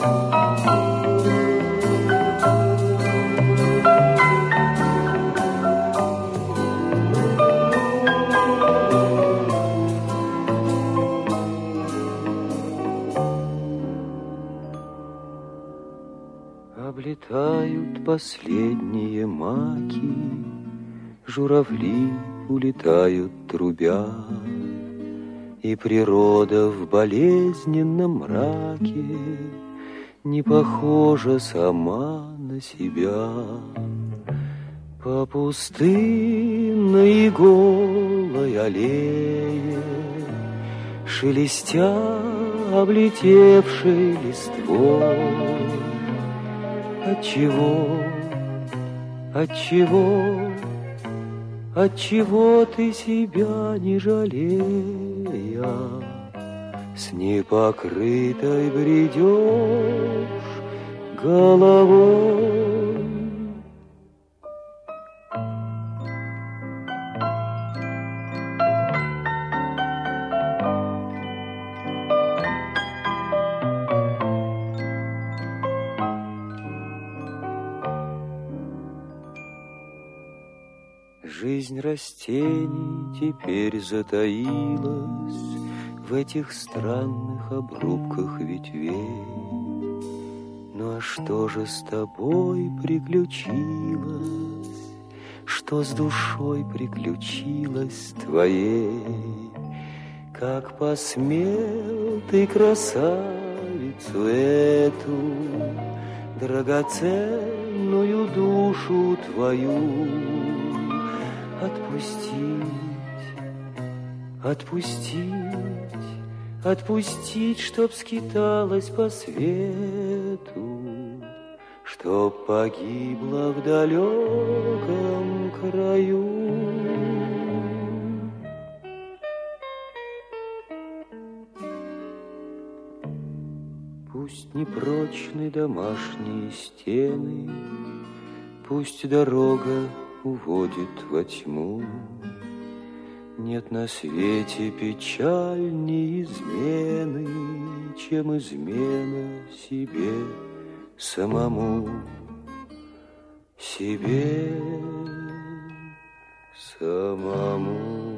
Облетают последние маки, журавли улетают трубя, и природа в болезненном мраке не похожа сама на себя. По пустынной голой аллее, шелестя облетевшей листвой, Отчего ты себя не жалея, с непокрытой бредешь головой? Жизнь растений теперь затаилась в этих странных обрубках ветвей. Ну а что же с тобой приключилось? Что с душой приключилось твоей? Как посмел ты красавицу эту, драгоценную душу твою, отпустить, чтоб скиталась по свету, чтоб погибла в далеком краю. Пусть непрочны домашние стены, пусть дорога уводит во тьму. Нет на свете печальней измены, чем измена себе самому, себе самому.